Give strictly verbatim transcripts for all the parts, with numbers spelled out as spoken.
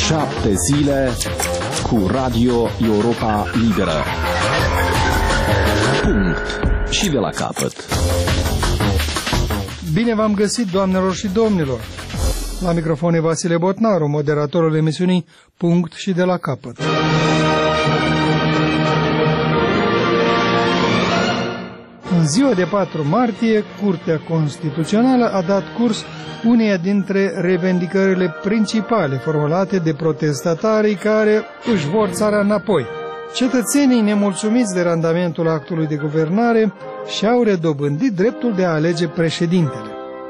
Șapte zile cu Radio Europa Liberă. Punct. Și de la capăt. Bine v-am găsit, doamnelor și domnilor. La microfon e Vasile Botnaru, moderatorul emisiunii Punct și de la capăt. În ziua de patru martie, Curtea Constituțională a dat curs uneia dintre revendicările principale formulate de protestatarii care își vor țara înapoi. Cetățenii nemulțumiți de randamentul actului de guvernare și-au redobândit dreptul de a alege președintele.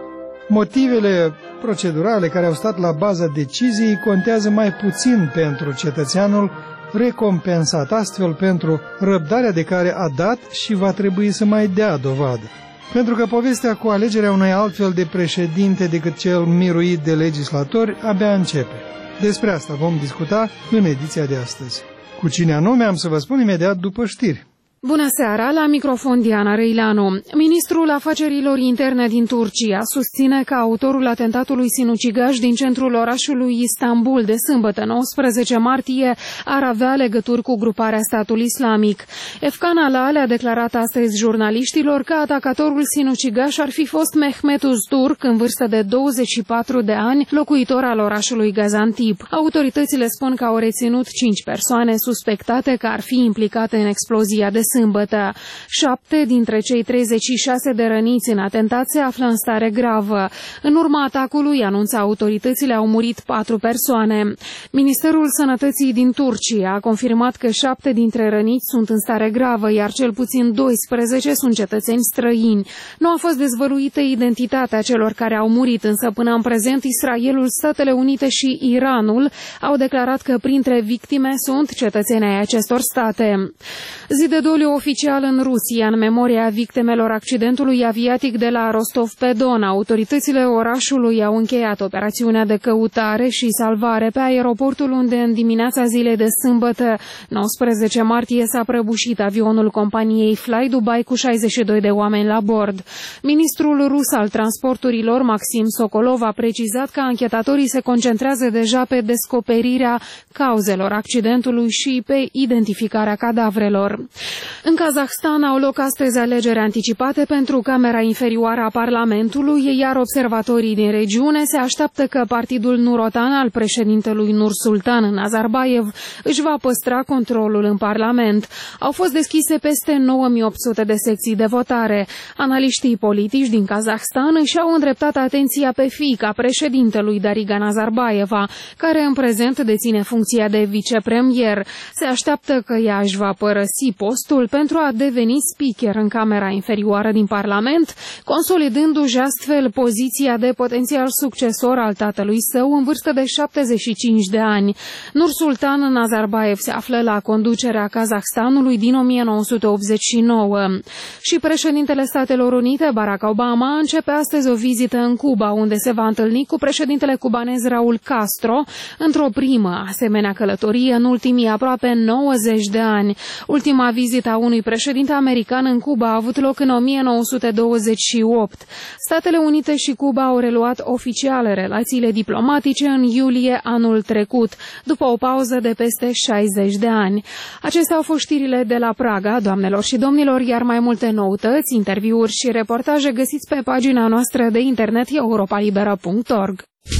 Motivele procedurale care au stat la baza deciziei contează mai puțin pentru cetățeanul recompensat astfel pentru răbdarea de care a dat și va trebui să mai dea dovadă. Pentru că povestea cu alegerea unui altfel de președinte decât cel miruit de legislatori abia începe. Despre asta vom discuta în ediția de astăzi. Cu cine anume am să vă spun imediat după știri. Bună seara, la microfon Diana Răileanu. Ministrul Afacerilor Interne din Turcia susține că autorul atentatului sinucigaș din centrul orașului Istanbul de sâmbătă nouăsprezece martie ar avea legături cu gruparea Statul Islamic. Efkan Alal a declarat astăzi jurnaliștilor că atacatorul sinucigaș ar fi fost Mehmet Uzturk, în vârstă de douăzeci și patru de ani, locuitor al orașului Gaziantep. Autoritățile spun că au reținut cinci persoane suspectate că ar fi implicate în explozia de sâmbătă. Șapte dintre cei treizeci și șase de răniți în atentat se află în stare gravă. În urma atacului, anunță autoritățile, au murit patru persoane. Ministerul Sănătății din Turcia a confirmat că șapte dintre răniți sunt în stare gravă, iar cel puțin doisprezece sunt cetățeni străini. Nu a fost dezvăluită identitatea celor care au murit, însă până în prezent Israelul, Statele Unite și Iranul au declarat că printre victime sunt cetățeni ai acestor state. Zi de doliu oficial în Rusia, în memoria victimelor accidentului aviatic de la Rostov-pe-Don. Autoritățile orașului au încheiat operațiunea de căutare și salvare pe aeroportul unde în dimineața zilei de sâmbătă, nouăsprezece martie, s-a prăbușit avionul companiei Fly Dubai cu șaizeci și doi de oameni la bord. Ministrul rus al transporturilor, Maxim Sokolov, a precizat că anchetatorii se concentrează deja pe descoperirea cauzelor accidentului și pe identificarea cadavrelor. În Kazahstan au loc astăzi alegeri anticipate pentru Camera Inferioară a Parlamentului, iar observatorii din regiune se așteaptă că partidul Nur-Otan al președintelui Nursultan Nazarbayev își va păstra controlul în Parlament. Au fost deschise peste nouă mii opt sute de secții de votare. Analiștii politici din Kazahstan își au îndreptat atenția pe fiica președintelui Dariga Nazarbayeva, care în prezent deține funcția de vicepremier. Se așteaptă că ea își va părăsi postul pentru a deveni speaker în Camera Inferioară din Parlament, consolidându-și astfel poziția de potențial succesor al tatălui său în vârstă de șaptezeci și cinci de ani. Nursultan Nazarbayev se află la conducerea Kazahstanului din o mie nouă sute optzeci și nouă. Și președintele Statelor Unite, Barack Obama, începe astăzi o vizită în Cuba, unde se va întâlni cu președintele cubanez Raul Castro, într-o primă asemenea călătorie în ultimii aproape nouăzeci de ani. Ultima vizită a unui președinte american în Cuba a avut loc în o mie nouă sute douăzeci și opt. Statele Unite și Cuba au reluat oficial relațiile diplomatice în iulie anul trecut, după o pauză de peste șaizeci de ani. Acestea au fost știrile de la Praga, doamnelor și domnilor, iar mai multe noutăți, interviuri și reportaje găsiți pe pagina noastră de internet europa libera punct org.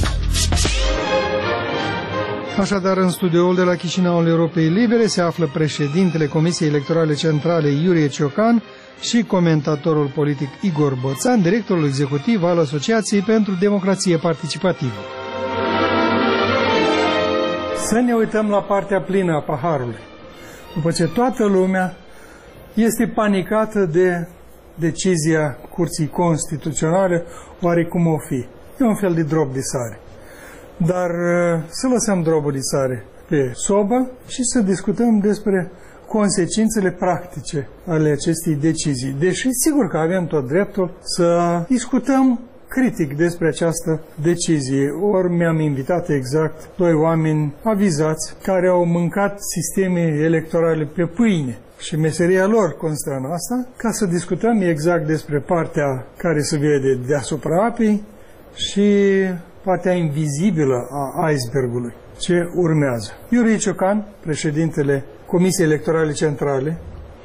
Așadar, în studioul de la Chișinăul Europei Libere se află președintele Comisiei Electorale Centrale Iurie Ciocan și comentatorul politic Igor Boțan, directorul executiv al Asociației pentru Democrație Participativă. Să ne uităm la partea plină a paharului. După ce toată lumea este panicată de decizia Curții Constituționale, oarecum o fi. E un fel de drop de sare. Dar să lăsăm drobul de sare pe sobă și să discutăm despre consecințele practice ale acestei decizii. Deși sigur că avem tot dreptul să discutăm critic despre această decizie. Ori mi-am invitat exact doi oameni avizați care au mâncat sisteme electorale pe pâine. Și meseria lor constă în asta, ca să discutăm exact despre partea care se vede deasupra apei și partea invizibilă a icebergului. Ce urmează? Iurie Ciocan, președintele Comisiei Electorale Centrale,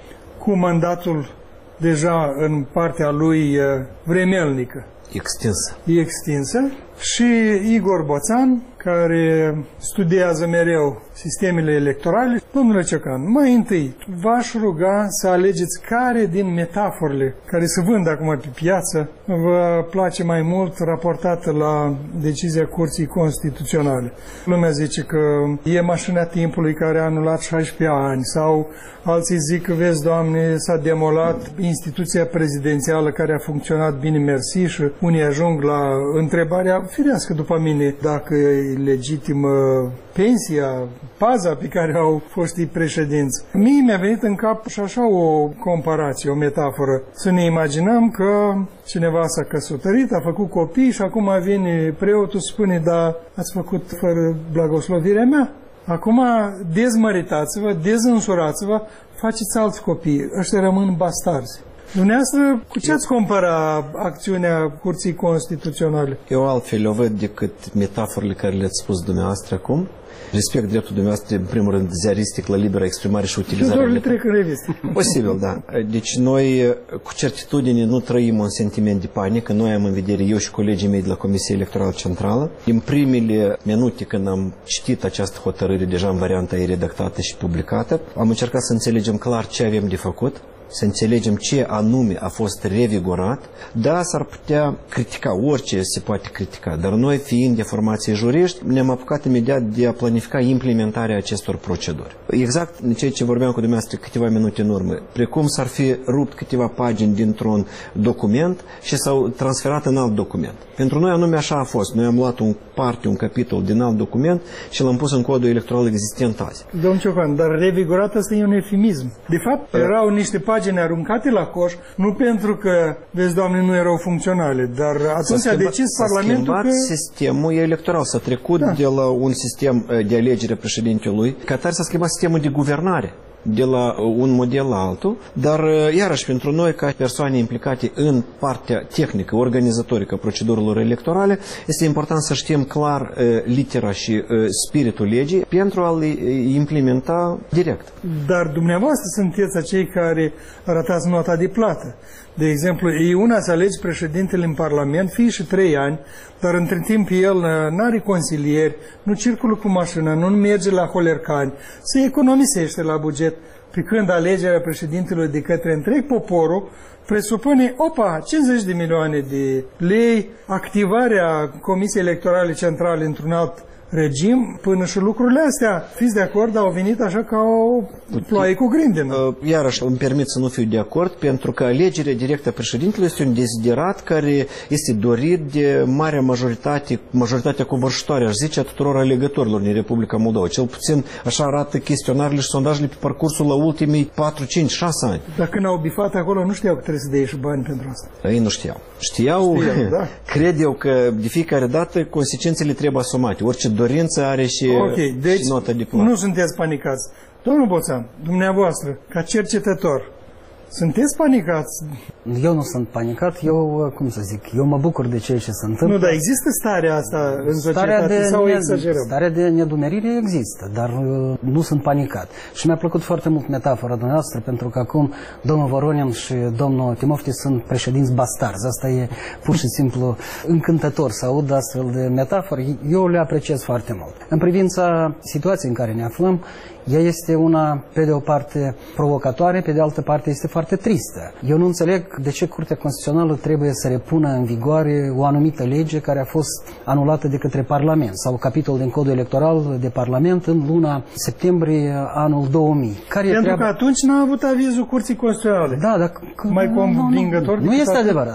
cu mandatul deja în partea lui vremelnică, extinsă. extinsă, și Igor Boțan, care studiază mereu sistemele electorale. Domnule Ciocan, mai întâi v-aș ruga să alegeți care din metaforele care se vând acum pe piață vă place mai mult raportată la decizia Curții Constituționale. Lumea zice că e mașina timpului care a anulat șaisprezece ani, sau alții zic că, vezi, Doamne, s-a demolat instituția prezidențială care a funcționat bine, mersi, și unii ajung la întrebarea firească după mine dacă e legitimă pensia, paza pe care au foștii președinți. Mie mi-a venit în cap și așa o comparație, o metaforă. Să ne imaginăm că cineva s-a căsătorit, a făcut copii și acum vine preotul, spune, da, ați făcut fără blagoslovirea mea? Acum dezmăritați-vă, dezînsurați-vă, faceți alți copii, ăștia rămân bastarzi. Dumneavoastră, cu ce ați compara acțiunea Curții Constituționale? Eu altfel o văd decât metaforele care le-ați spus dumneavoastră acum. Respect dreptul dumneavoastră, în primul rând, ziaristic la liberă exprimare și utilizare. Eu doar le trec în revistă. Posibil, da. Deci noi, cu certitudine, nu trăim un sentiment de panică. Noi am în vedere, eu și colegii mei de la Comisia Electorală Centrală, din primele minute când am citit această hotărâre, deja în varianta ei redactată și publicată, am încercat să înțelegem clar ce avem de făcut, să înțelegem ce anume a fost revigorat. Da, s-ar putea critica, orice se poate critica, dar noi, fiind de formație juriști, ne-am apucat imediat de a planifica implementarea acestor proceduri. Exact ceea ce vorbeam cu dumneavoastră câteva minute în urmă, precum s-ar fi rupt câteva pagini dintr-un document și s-au transferat în alt document. Pentru noi anume așa a fost. Noi am luat un parte, un capitol din alt document și l-am pus în codul electoral existent azi. Domnul Ciocan, dar revigorat asta e un eufemism. De fapt, erau niște pagini aruncate la coș, nu pentru că, vezi, Doamne, nu erau funcționale, dar atunci a decis Parlamentul că... sistemul electoral, s-a trecut da. de la un sistem de alegere a președintelui, ca tare s-a schimbat sistemul de guvernare de la un model la altul, dar iarăși pentru noi ca persoane implicate în partea tehnică, organizatorică a procedurilor electorale, este important să știm clar litera și spiritul legii pentru a le implementa direct. Dar dumneavoastră sunteți acei care arătați nota de plată. De exemplu, e una să alegi președintele în Parlament, fie și trei ani, dar între timp el nu are consilieri, nu circulă cu mașina, nu merge la Holercani, se economisește la buget, pe când alegerea președintelui de către întreg poporul presupune, opa, cincizeci de milioane de lei, activarea Comisiei Electorale Centrale într-un alt regim, până și lucrurile astea, fiți de acord, au venit așa ca o ploaie cu grindină. Iarăși îmi permit să nu fiu de acord, pentru că alegerea directă a președintelui este un deziderat care este dorit de marea majoritate, majoritatea covârșitoare, aș zice, a tuturor alegătorilor din Republica Moldova. Cel puțin așa arată chestionarele și sondajele pe parcursul la ultimii patru, cinci, șase ani. Dar când au bifat acolo, nu știau că trebuie să dea și bani pentru asta. Ei nu știau. Știau, știau da. Cred eu că de fiecare dată consecințele trebuie asumate. Orice dorință are și, okay, deci și notă de plată. Nu sunteți panicați. Domnul Boțan, dumneavoastră, ca cercetător, sunteți panicați? Eu nu sunt panicat, eu, cum să zic, eu mă bucur de ceea ce se întâmplă. Nu, dar există starea asta în societate sau exagerăm? Starea de nedumerire există, dar nu sunt panicat. Și mi-a plăcut foarte mult metafora dumneavoastră, pentru că acum domnul Voronin și domnul Timofti sunt președinți bastarzi. Asta e pur și simplu încântător să aud astfel de metafori. Eu le apreciez foarte mult. În privința situației în care ne aflăm, ea este una, pe de o parte, provocatoare, pe de altă parte este foarte tristă. Eu nu înțeleg de ce Curtea Constituțională trebuie să repună în vigoare o anumită lege care a fost anulată de către Parlament sau capitol din Codul Electoral de Parlament în luna septembrie anul două mii. Care Pentru treaba... că atunci n-a avut avizul Curții Constituționale. Da, dar... Mai convingător. Nu, nu, nu este adevărat.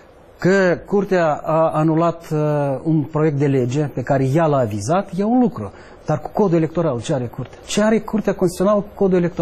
Că Curtea a anulat uh, un proiect de lege pe care ea l-a avizat, e un lucru. Dar cu Codul Electoral, ce are Curtea? Ce are Curtea Constituțională cu Codul Electoral?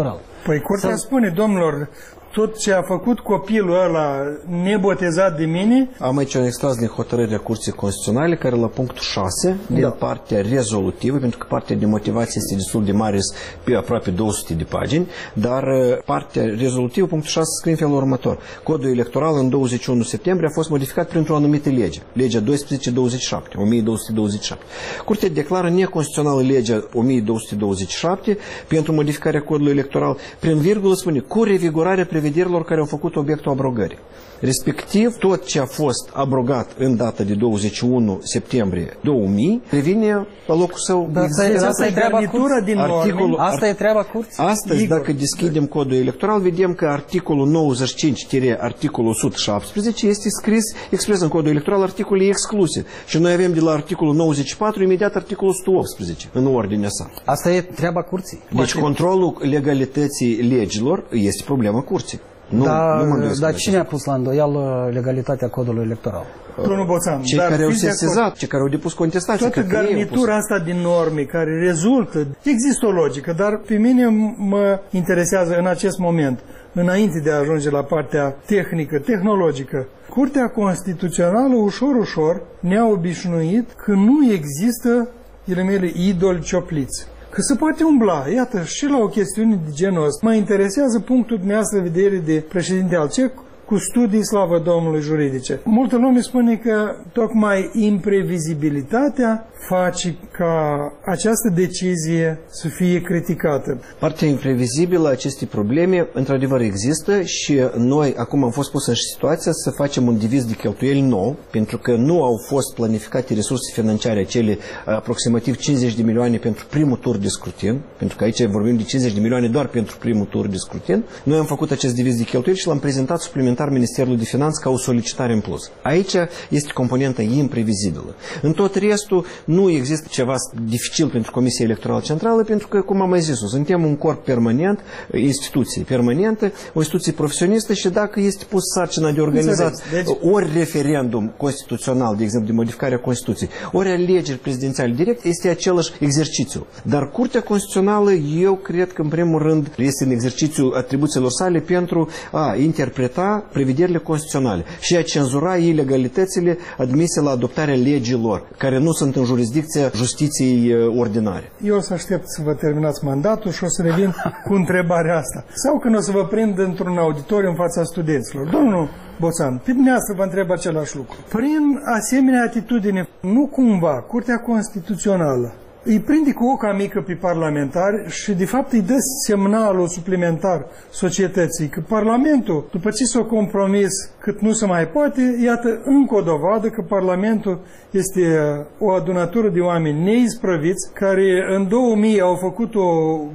Păi curtea spune, domnilor, tot ce a făcut copilul ăla nebotezat de mine... Am aici un extras din hotărârea Curții Constituționale, care la punctul șase, din da. partea rezolutivă, pentru că partea de motivație este destul de mare, pe aproape două sute de pagini, dar partea rezolutivă, punctul șase, scrie în felul următor. Codul electoral în douăzeci și unu septembrie a fost modificat printr-o anumită lege, legea doisprezece douăzeci și șapte, o mie două sute douăzeci și șapte. Curtea declară neconstituțională legea o mie două sute douăzeci și șapte pentru modificarea codului electoral, prin virgulă spune, cu revigorarea prevederilor care au făcut obiectul abrogării. Respectiv, tot ce a fost abrogat în data de douăzeci și unu septembrie două mii revine la locul său. Da, asta, e, asta, e treaba din articolul, asta e treaba curții. Astăzi, Igor, dacă deschidem codul electoral, vedem că articolul nouăzeci și cinci articolul o sută șaptesprezece este scris expres în codul electoral articolul excluse. Și noi avem de la articolul nouăzeci și patru imediat articolul o sută optsprezece în ordinea sa. Asta e treaba curții. Deci controlul legalității legilor este problema curții. Nu, da, nu dar cine a pus la îndoială legalitatea codului electoral? Domnul Boțan, cei care au sesizat, cei care au depus contestații. Toată garnitura asta din norme care rezultă, există o logică, dar pe mine mă interesează în acest moment, înainte de a ajunge la partea tehnică, tehnologică. Curtea Constituțională ușor, ușor ne-a obișnuit că nu există, ele mele, idoli ciopliți. Că se poate umbla, iată, și la o chestiune de genul ăsta. Mă interesează punctul dumneavoastră de vedere de președinte al C E C cu studii, slavă Domnului, juridice. Multă lume spune că tocmai imprevizibilitatea face ca această decizie să fie criticată. Partea imprevizibilă a acestei probleme, într-adevăr, există și noi acum am fost pus în situația să facem un diviz de cheltuieli nou, pentru că nu au fost planificate resurse financiare, acele aproximativ cincizeci de milioane pentru primul tur de scrutin, pentru că aici vorbim de cincizeci de milioane doar pentru primul tur de scrutin. Noi am făcut acest diviz de cheltuieli și l-am prezentat suplimentar Ministerul de Finanțe ca o solicitare în plus. Aici este componenta imprevizibilă. În tot restul nu există ceva dificil pentru Comisia Electorală Centrală, pentru că, cum am mai zis-o, suntem un corp permanent, instituție permanentă, o instituție profesionistă și dacă este pus sarcina de organizat deci... ori referendum constituțional, de exemplu, de modificarea Constituției, ori alegeri prezidențiale direct, este același exercițiu. Dar Curtea Constituțională, eu cred că, în primul rând, este în exercițiu atribuțiilor sale pentru a interpreta prevederile constituționale și a cenzura ilegalitățile admise la adoptarea legilor, care nu sunt în jurisdicția justiției ordinare. Eu o să aștept să vă terminați mandatul și o să revin cu întrebarea asta. Sau când o să vă prind într-un auditoriu în fața studenților. Domnul Boțan, pe dumneavoastră vă întreb același lucru. Prin asemenea atitudine, nu cumva Curtea Constituțională îi prinde cu oca mică pe parlamentari și de fapt îi dă semnalul suplimentar societății că Parlamentul, după ce s-a compromis cât nu se mai poate, iată încă o dovadă că Parlamentul este o adunătură de oameni neisprăviți care în două mii au făcut o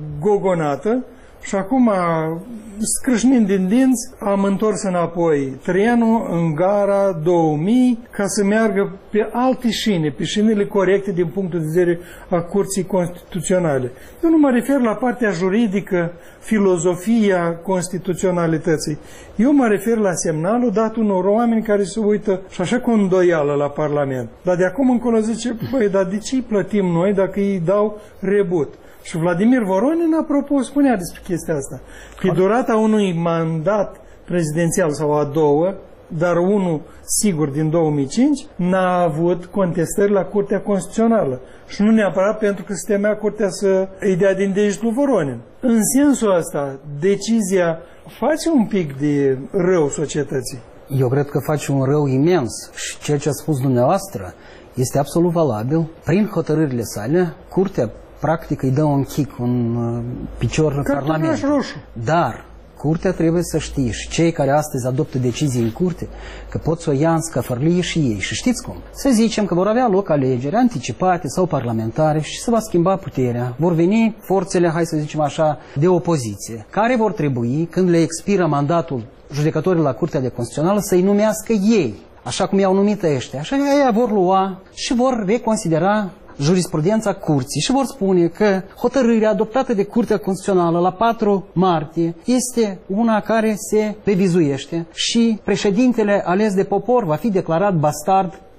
gogonată și acum, scrâșnind din dinți, am întors înapoi trenul în gara două mii ca să meargă pe alte șine, pe șinele corecte din punctul de vedere a Curții Constituționale. Eu nu mă refer la partea juridică, filozofia constituționalității. Eu mă refer la semnalul dat unor oameni care se uită și așa cu îndoială la Parlament. Dar de acum încolo zice, băi, dar de ce îi plătim noi dacă îi dau rebut? Și Vladimir Voronin, apropo, spunea despre chestia asta. Pe durata unui mandat prezidențial sau a doua, dar unul sigur din două mii cinci, n-a avut contestări la Curtea Constituțională. Și nu neapărat pentru că se temea Curtea să îi dea din degetul Voronin. În sensul ăsta, decizia face un pic de rău societății. Eu cred că face un rău imens și ceea ce a spus dumneavoastră este absolut valabil. Prin hotărârile sale, Curtea practic îi dă un kick, un uh, picior Parlamentului. Dar Curtea trebuie să știe și cei care astăzi adoptă decizii în Curte că pot să o ia în scăfărlie și ei. Și știți cum? Să zicem că vor avea loc alegeri anticipate sau parlamentare și se va schimba puterea. Vor veni forțele, hai să zicem așa, de opoziție, care vor trebui, când le expiră mandatul judecătorii la Curtea de Constituțională, să-i numească ei, așa cum i-au numit ăștia. Așa că ei vor lua și vor reconsidera jurisprudența Curții și vor spune că hotărârea adoptată de Curtea Constituțională la patru martie este una care se revizuiește și președintele ales de popor va fi declarat bastard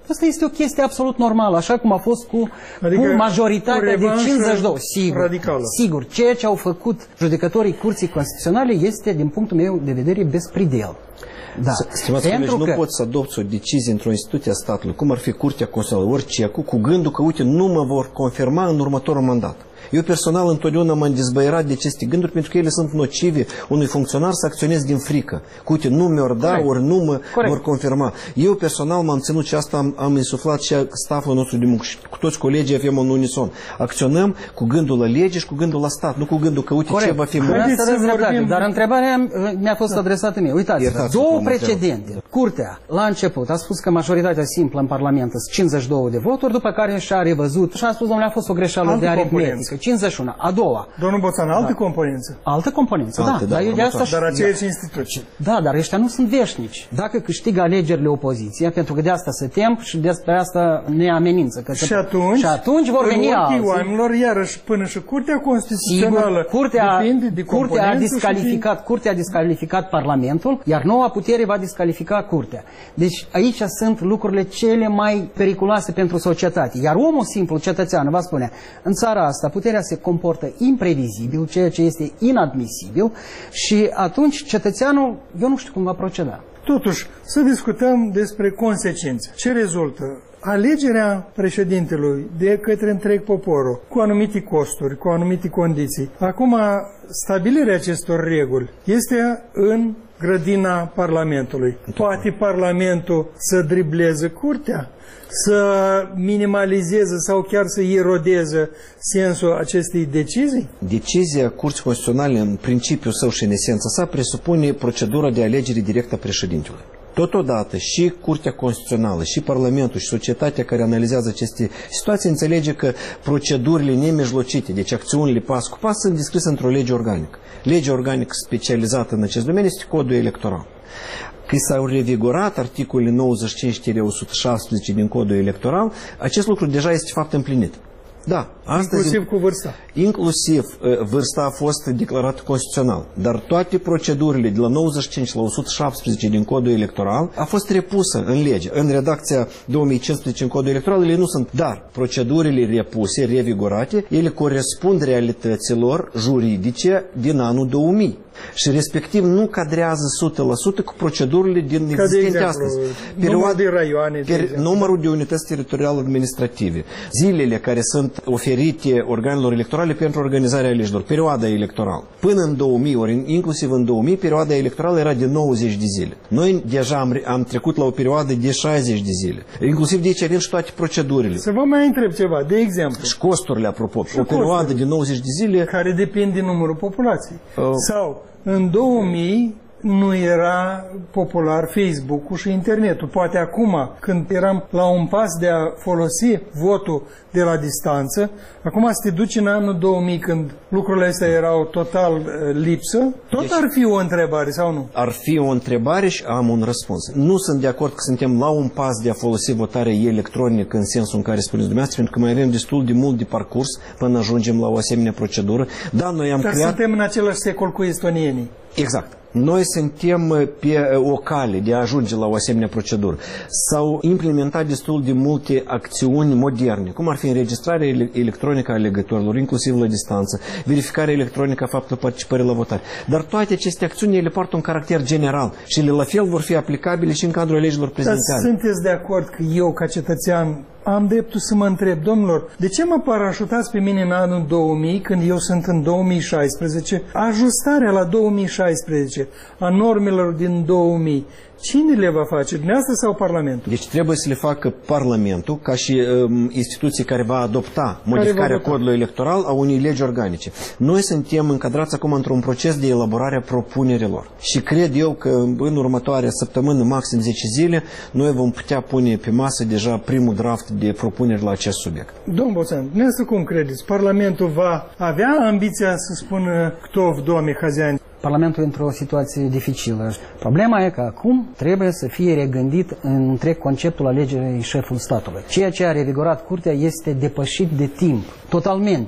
Asta este o chestie absolut normală, așa cum a fost cu, adică cu majoritatea de cincizeci și doi. Sigur, radicală. Sigur, ceea ce au făcut judecătorii Curții Constituționale este, din punctul meu de vedere, bespridel. Da. Stimați colegi, nu poți să adopți o decizie într-o instituție a statului, cum ar fi Curtea Constituțională, orice, cu, cu gândul că, uite, nu mă vor confirma în următorul mandat. Eu personal întotdeauna m-am dezbăierat de aceste gânduri pentru că ele sunt nocive unui funcționar să acționeze din frică. Cu uite, nu mi-or da, Corect. ori nu mă Corect. vor confirma. Eu personal m-am ținut și asta am, am insuflat și staful nostru de muncă și cu toți colegii avem un unison. Acționăm cu gândul la lege și cu gândul la stat, nu cu gândul că uite Corect. ce va fi mult. Dar întrebarea mi-a fost adresată mie. Uitați-vă, două precedente. Curtea, la început, a spus că majoritatea simplă în Parlament sunt cincizeci și doi de voturi, după care și-a revăzut și a spus, domnule, a fost o greșeală de aritmetică. cincizeci și unu. A doua. Domnul Boțan, altă da. componență. Altă componență, da. Dar, eu de asta dar aceiași instituții. Da, dar ăștia nu sunt veșnici. Dacă câștigă alegerile opoziția, pentru că de asta se tem și despre asta ne amenință. Că și, atunci, și atunci vor veni alții. Oamenilor, iarăși, până și Curtea Constituțională Sigur, curtea, depinde de curtea a discalificat, și... Curtea a discalificat Parlamentul, iar noua putere va discalifica Curtea. Deci aici sunt lucrurile cele mai periculoase pentru societate. Iar omul simplu, cetățean, va spune, în țara asta puterea se comportă imprevizibil, ceea ce este inadmisibil și atunci cetățeanul, eu nu știu cum va proceda. Totuși, să discutăm despre consecințe. Ce rezultă? Alegerea președintelui de către întreg poporul, cu anumite costuri, cu anumite condiții. Acum, stabilirea acestor reguli este în grădina Parlamentului. Poate Parlamentul să dribleze Curtea? Să minimalizeze sau chiar să erodeze sensul acestei decizii? Decizia Curții Constituționale, în principiul său și în esența sa, presupune procedura de alegere directă a președintelui. Totodată și Curtea Constituțională, și Parlamentul, și societatea care analizează aceste situații înțelege că procedurile nemijlocite, deci acțiunile pas cu pas, sunt descrise într-o lege organică. Legea organică specializată în acest domeniu este Codul Electoral. Că s-au revigorat articolele nouăzeci și cinci o sută șaptesprezece din Codul Electoral, acest lucru deja este fapt împlinit. Da, astăzi, inclusiv cu vârsta. Inclusiv vârsta a fost declarată constituțional, dar toate procedurile de la nouăzeci și cinci la o sută șaptesprezece din Codul Electoral a fost repusă în lege. În redacția două mii cincisprezece în Codul Electoral ele nu sunt, dar procedurile repuse, revigorate, ele corespund realităților juridice din anul două mii. Și respectiv nu cadrează o sută la sută cu procedurile din existente astăzi. Numărul de raioane, per, numărul de unități teritoriale administrative, zilele care sunt oferite organelor electorale pentru organizarea alegerilor, perioada electorală. Până în două mii, ori inclusiv în două mii, perioada electorală era de nouăzeci de zile. Noi deja am, am trecut la o perioadă de șaizeci de zile. Inclusiv de aici avem și toate procedurile. Să vă mai întreb ceva, de exemplu. Și costurile, apropo. Și o perioadă de nouăzeci de zile. Care depinde de numărul populației. Uh. Sau în două mii nu era popular Facebook-ul și internetul. Poate acum, când eram la un pas de a folosi votul de la distanță, acum să te duci în anul două mii, când lucrurile astea erau total uh, lipsă, tot deci, ar fi o întrebare sau nu? Ar fi o întrebare și am un răspuns. Nu sunt de acord că suntem la un pas de a folosi votarea electronică în sensul în care spuneți dumneavoastră, pentru că mai avem destul de mult de parcurs până ajungem la o asemenea procedură. Da, noi am Dar creat... suntem în același secol cu estonienii. Exact. Noi suntem pe o cale de a ajunge la o asemenea procedură. S-au implementat destul de multe acțiuni moderne, cum ar fi înregistrarea electronică a alegătorilor, inclusiv la distanță, verificarea electronică a faptului participării la votare. Dar toate aceste acțiuni, ele poartă un caracter general și ele la fel vor fi aplicabile și în cadrul alegerilor prezidențiale. Dar sunteți de acord că eu, ca cetățean, am dreptul să mă întreb, domnilor, de ce mă parașutați pe mine în anul două mii, când eu sunt în două mii șaisprezece, ajustarea la două mii șaisprezece a normelor din două mii, cine le va face, dumneavoastră sau Parlamentul? Deci trebuie să le facă Parlamentul, ca și um, instituție care va adopta modificarea va codului electoral a unei legi organice. Noi suntem încadrați acum într-un proces de elaborare a propunerilor. Și cred eu că în următoarea săptămână, maxim zece zile, noi vom putea pune pe masă deja primul draft de propuneri la acest subiect. Domnul Boțan, dumneavoastră cum credeți? Parlamentul va avea ambiția să spună Ktov, doamne, Haziani? Parlamentul într-o situație dificilă. Problema e că acum trebuie să fie regândit în întreg conceptul alegerii șefului statului. Ceea ce a revigorat Curtea este depășit de timp, totalmente.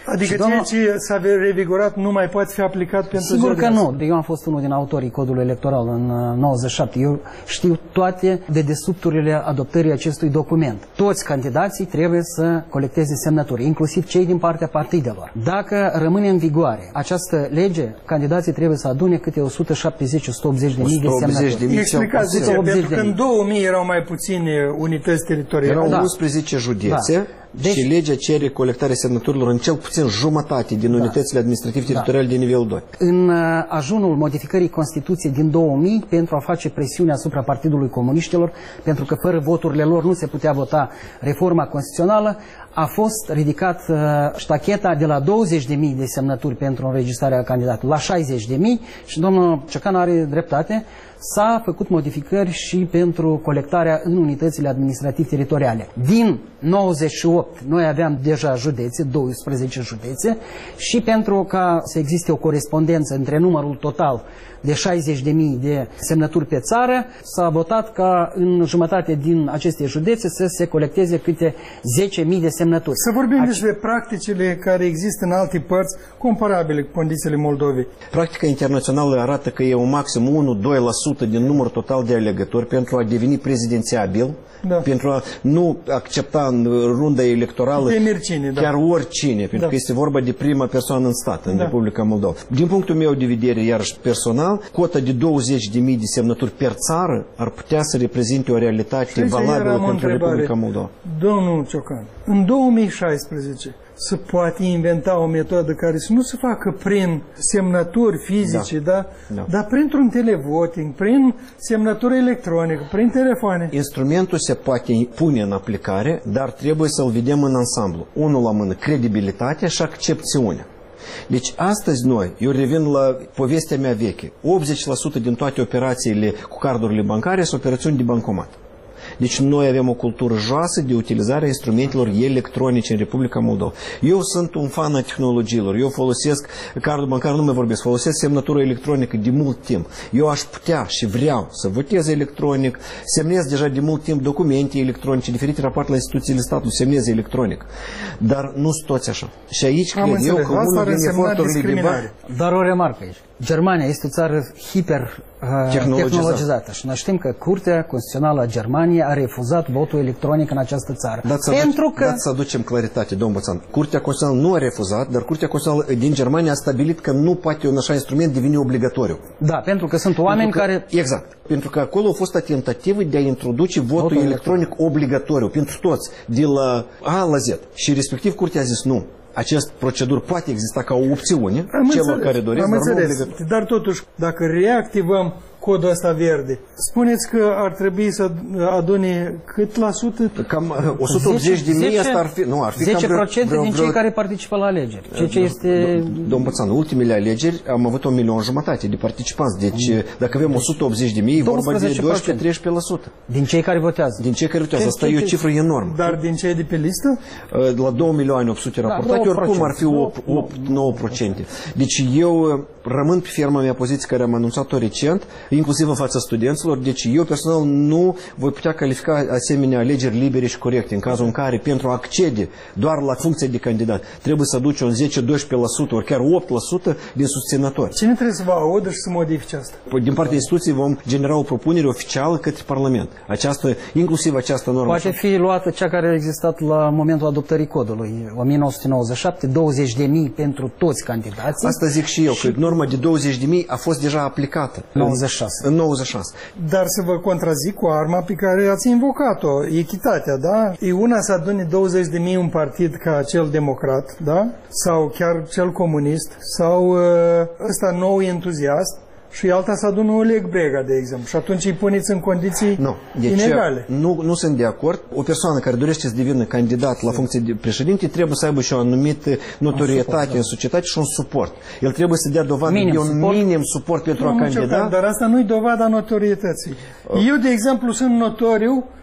Adică domnul... ceea ce s-a revigorat nu mai poate fi aplicat pentru Sigur că nu. nu. Eu am fost unul din autorii codului electoral în nouăzeci și șapte. Eu știu toate dedesubturile adoptării acestui document. Toți candidații trebuie să colecteze semnături, inclusiv cei din partea partidelor. Dacă rămâne în vigoare această lege, candidații trebuie să adune câte o sută șaptezeci - o sută optzeci de mii de semnături. Explicați de ce, pentru că în două mii erau mai puține unități teritoriale. Erau da. unsprezece județe. Da. Deci, și legea cere colectarea semnăturilor în cel puțin jumătate din unitățile da. administrativ-teritoriale da. de nivel doi. În ajunul modificării Constituției din două mii, pentru a face presiune asupra Partidului Comuniștilor, pentru că fără voturile lor nu se putea vota reforma constituțională, a fost ridicat uh, ștacheta de la douăzeci de mii de semnături pentru înregistrarea candidatului la șaizeci de mii și domnul Ciocanu are dreptate, s-a făcut modificări și pentru colectarea în unitățile administrativ-teritoriale. Din nouăzeci și opt noi aveam deja județe, doisprezece județe, și pentru ca să existe o corespondență între numărul total de șaizeci de mii de semnături pe țară, s-a votat ca în jumătate din aceste județe să se colecteze câte zece mii de semnături. Să vorbim Aci... despre practicile care există în alte părți comparabile cu condițiile Moldovei. Practica internațională arată că e un maxim unu - doi la sută din număr total de alegători pentru a deveni prezidențiabil, da. pentru a nu accepta în runda electorală Mircine, da. chiar oricine, pentru da. că este vorba de prima persoană în stat, în da. Republica Moldova. Din punctul meu de vedere, iarăși personal, cota de douăzeci de mii de semnături per țară ar putea să reprezinte o realitate valabilă pentru Republica Moldova. Domnul Ciocanu, în două mii șaisprezece se poate inventa o metodă care să nu se facă prin semnături fizice, da. Da? Da. dar printr-un televoting, prin semnătură electronică, prin telefoane. Instrumentul se poate pune în aplicare, dar trebuie să-l vedem în ansamblu. Unul la mână, credibilitatea și accepțiunea. Deci astăzi noi, eu revin la povestea mea veche, optzeci la sută din toate operațiile cu cardurile bancare sunt operațiuni de bancomat. Deci noi avem o cultură joasă de utilizarea instrumentelor electronice în Republica Moldova. Eu sunt un fan a tehnologiilor. Eu folosesc cardul bancar, nu mai vorbesc, folosesc semnătură electronică de mult timp. Eu aș putea și vreau să votez electronic, semnez deja de mult timp documente electronice, diferite rapoarte la instituțiile statului, semnez electronic. Dar nu sunt toți așa. Și aici Am cred înțeles. eu că unul din eforturile de Dar o remarcă aici. Germania este o țară hiper uh, tehnologizată și noi știm că Curtea Constituțională a Germaniei a refuzat votul electronic în această țară. Dați pentru aduc, că... dați să aducem claritate, domnul Bățan. Curtea Constituțională nu a refuzat, dar Curtea Constituțională din Germania a stabilit că nu poate un așa instrument deveni obligatoriu. Da, pentru că sunt oameni că, care... Exact. Pentru că acolo a fost o tentativă de a introduce votul, votul electronic obligatoriu pentru toți, de la A la Z. Și respectiv Curtea a zis nu. Acest procedură poate exista ca o opțiune am celor înțeles, care doresc, dar înțeles, nu obligatoriu. Dar totuși, dacă reactivăm codul ăsta verde, spuneți că ar trebui să adune cât la sută? Cam o sută optzeci de mii, asta ar fi... Nu, ar fi zece la sută din cei care participă la alegeri. Ceea ce este... Domnul Bățan, în ultimele alegeri am avut un milion jumătate de participanți. Deci, dacă avem o sută optzeci de mii, e vorba de doisprezece - treisprezece la sută. Din cei care votează. Din cei care votează. Asta e o cifră enormă. Dar din cei de pe listă? La două milioane opt sute raportate, oricum ar fi opt - nouă la sută. Deci eu rămân pe ferma mea poziție care am anunțat-o recent, inclusiv în fața studenților, deci eu personal nu voi putea califica asemenea alegeri libere și corecte, în cazul în care pentru a accede doar la funcția de candidat trebuie să aduci un zece - doisprezece la sută, ori chiar opt la sută din susținători. Cine trebuie să vă audă și să modifice asta? Din partea instituției vom genera o propunere oficială către Parlament. Această, inclusiv această normă. Poate fi luată cea care a existat la momentul adoptării codului, o mie nouă sute nouăzeci și șapte, douăzeci de mii pentru toți candidații. Asta zic și eu, și... că norma de douăzeci de mii a fost deja aplicată. nouăzeci și șase. În nouăzeci și șase. Dar să vă contrazic cu arma pe care ați invocat-o, echitatea, da? E una să adune douăzeci de mii un partid ca cel democrat, da? Sau chiar cel comunist, sau ăsta nou entuziast, și alta să adună Oleg Brega, de exemplu. Și atunci îi puneți în condiții no, deci inegale. Nu, nu sunt de acord. O persoană care dorește să devină candidat la funcție de președinte trebuie să aibă și o anumită notorietate suport, în societate și un suport. El trebuie să dea dovadă minim de un suport. minim suport pentru nu, a candida. Dar asta nu-i dovada notorietății. Uh. Eu, de exemplu, sunt notoriu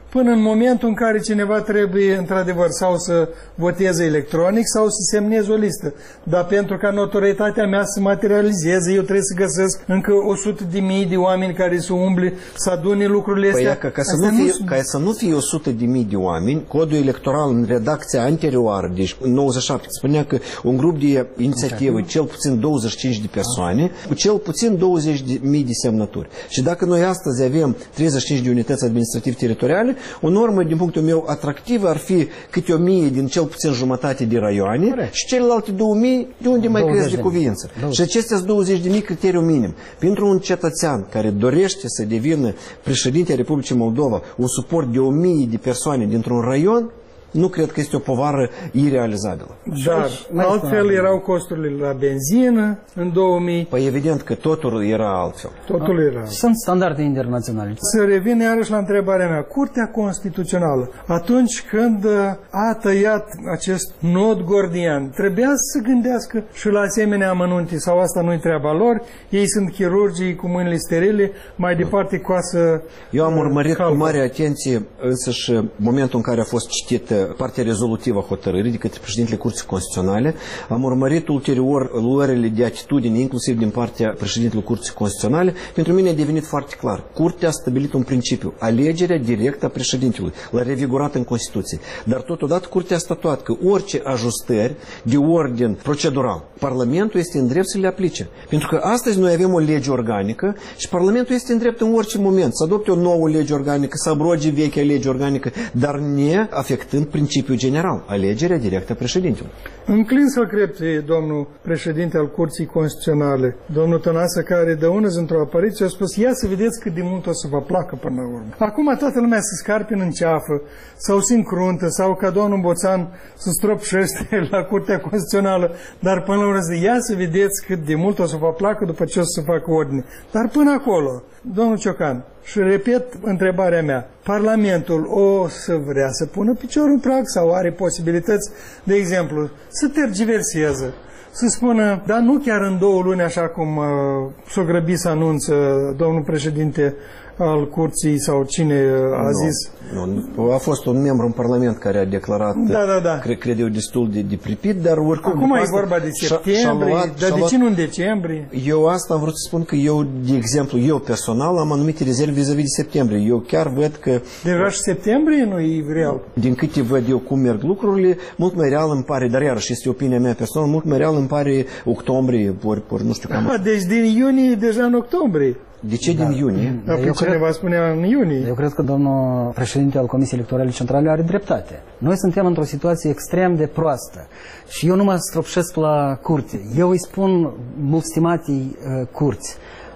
până în momentul în care cineva trebuie, într-adevăr, sau să voteze electronic sau să semneze o listă. Dar pentru ca notorietatea mea să materializeze, eu trebuie să găsesc încă o sută de mii de oameni care să umble, să adune lucrurile astea. Păi, ca, ca, să nu fie, nu... ca să nu fie o sută de mii de oameni, codul electoral în redacția anterioară, deci în nouăzeci și șapte, spunea că un grup de inițiativă, okay, cel puțin douăzeci și cinci de persoane, cu cel puțin douăzeci de mii de semnături. Și dacă noi astăzi avem treizeci și cinci de unități administrativ-teritoriale, o normă, din punctul meu, atractivă ar fi câte o mie din cel puțin jumătate de raioane. Corect. Și celelalte două mii de unde mai crezi de cuvință. Și acestea sunt douăzeci de mii criteriu minim. Pentru un cetățean care dorește să devină președinte Republicii Moldova, un suport de o mie de persoane dintr-un raion, nu cred că este o povară irealizabilă. Dar altfel erau costurile la benzină în două mii. Păi evident că totul era altfel. Totul era. Sunt standarde internaționale. Să revin iarăși la întrebarea mea. Curtea Constituțională, atunci când a tăiat acest nod gordian, trebuia să gândească și la asemenea amănunte, sau asta nu-i treaba lor, ei sunt chirurgii cu mâinile sterile, mai departe coasă. Eu am urmărit calcă. cu mare atenție însăși momentul în care a fost citită partea rezolutivă a hotărârii de către președintele Curții Constituționale. Am urmărit ulterior luările de atitudine, inclusiv din partea președintelui Curții Constituționale. Pentru mine a devenit foarte clar. Curtea a stabilit un principiu, alegerea directă a președintelui, l-a revigorat în Constituție. Dar totodată Curtea a statuat că orice ajustări de ordin procedural, Parlamentul este în drept să le aplice. Pentru că astăzi noi avem o lege organică și Parlamentul este în drept în orice moment să adopte o nouă lege organică, să abroge vechea lege organică, dar ne afectând principiul general, alegerea directă a președintelui. Înclin să-l cred pe domnul președinte al Curții Constituționale, domnul Tănase, care de unăzi într-o apariție a spus, ia să vedeți cât de mult o să vă placă până la urmă. Acum toată lumea să scarpină în ceafă, sau se încruntă, sau ca domnul Boțan să stropșește la Curtea Constituțională, dar până la urmă să ia să vedeți cât de mult o să vă placă după ce o să facă ordine. Dar până acolo, domnul Ciocan, și repet întrebarea mea, Parlamentul o să vrea să pună piciorul în prag sau are posibilități, de exemplu, să tergiverseze, să spună, dar nu chiar în două luni, așa cum uh, s-o grăbi să anunță domnul președinte al Curții sau cine a nu, zis? Nu, a fost un membru în Parlament care a declarat, da, da, da. Cred, cred eu, destul de, de pripit, dar oricum... Acum e vorba de septembrie, dar de ce nu în decembrie? Eu asta am vrut să spun că eu, de exemplu, eu personal am anumite rezerve vis-a-vis de septembrie. Eu chiar văd că... Deja și septembrie nu e real. Din câte văd eu cum merg lucrurile, mult mai real îmi pare, dar iarăși este opinia mea personală, mult mai real îmi pare octombrie, ori, ori nu știu cam... Ah, deci din iunie deja în octombrie. De ce da, din iunie? Dar eu cineva cred, spunea în iunie. Eu cred că domnul președinte al Comisiei Electorale Centrale are dreptate. Noi suntem într-o situație extrem de proastă și eu nu mă stropșesc la curte. Eu îi spun mult stimatei uh, curți,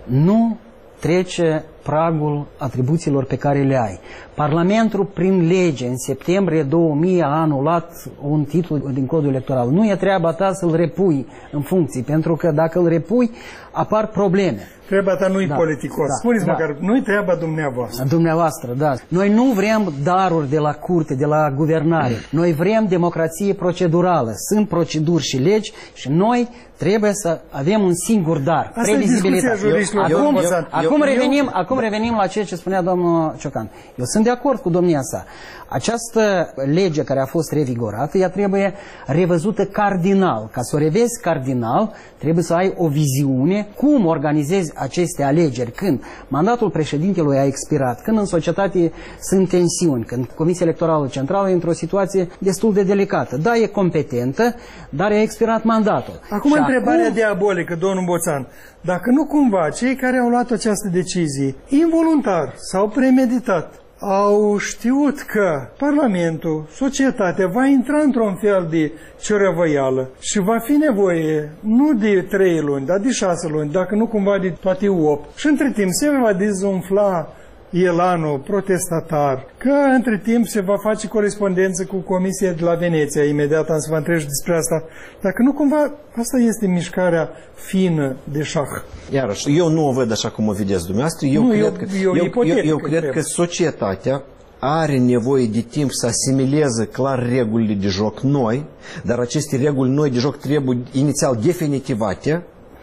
nu trece pragul atribuțiilor pe care le ai. Parlamentul, prin lege, în septembrie două mii a anulat un titlu din codul electoral. Nu e treaba ta să-l repui în funcții, pentru că dacă îl repui, apar probleme. Treaba ta nu-i da, politicos. Da, Spuneți da. măcar, nu-i treaba dumneavoastră. Dumneavoastră, da. Noi nu vrem daruri de la curte, de la guvernare. Noi vrem democrație procedurală. Sunt proceduri și legi și noi trebuie să avem un singur dar. Asta previzibilitate. Eu, acum, eu, acum, eu, revenim, eu, acum revenim la ceea ce spunea domnul Ciocan. Eu sunt de acord cu domnia sa. Această lege care a fost revigorată, ea trebuie revăzută cardinal. Ca să o revezi cardinal, trebuie să ai o viziune cum organizezi aceste alegeri, când mandatul președintelui a expirat, când în societate sunt tensiuni, când Comisia Electorală Centrală e într-o situație destul de delicată. Da, e competentă, dar a expirat mandatul. Acum și întrebarea acum... diabolică, domnul Boțan. Dacă nu cumva cei care au luat această decizie, involuntar sau premeditat, au știut că Parlamentul, societatea, va intra într-un fel de ciorăvăială și va fi nevoie nu de trei luni, dar de șase luni, dacă nu cumva de toate opt. Și între timp se va dezumfla elanul protestatar, că între timp se va face corespondență cu Comisia de la Veneția, imediat am să vă întreb despre asta. Dacă nu cumva, asta este mișcarea fină de șah. Iarăși, eu nu o văd așa cum o vedeți dumneavoastră. Eu nu, cred, eu, că, eu, eu, eu, eu cred că societatea are nevoie de timp să asimileze clar regulile de joc noi, dar aceste reguli noi de joc trebuie inițial definitivate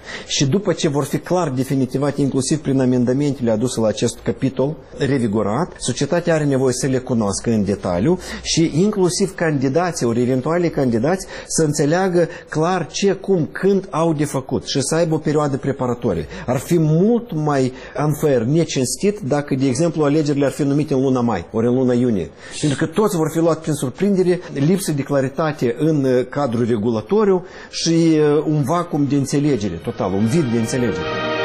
Și după ce vor fi clar definitivate, inclusiv prin amendamentele aduse la acest capitol revigorat, societatea are nevoie să le cunoască în detaliu și inclusiv candidații, ori eventuale candidați, să înțeleagă clar ce, cum, când au de făcut și să aibă o perioadă preparatorie. Ar fi mult mai unfair, necinstit, dacă, de exemplu, alegerile ar fi numite în luna mai, ori în luna iunie. Pentru că toți vor fi luați prin surprindere, lipsă de claritate în cadrul regulatoriu și un vacuum de înțelegere total, un vid de înțelegere.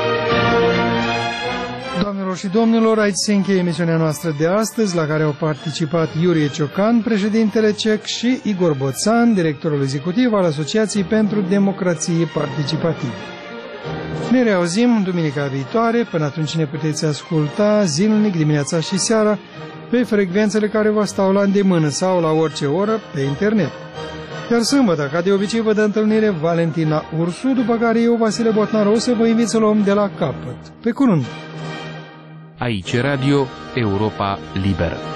Doamnelor și domnilor, aici se încheie emisiunea noastră de astăzi, la care au participat Iurie Ciocan, președintele C E C, și Igor Boțan, directorul executiv al Asociației pentru Democrație Participativă. Ne reauzim duminica viitoare, până atunci ne puteți asculta zilnic, dimineața și seara, pe frecvențele care vă stau la îndemână sau la orice oră pe internet. Iar sâmbătă, ca de obicei, vă dă întâlnire Valentina Ursu, după care eu, Vasile Botnaru, o să vă invit să luăm de la capăt. Pe curând! Aici Radio Europa Liberă.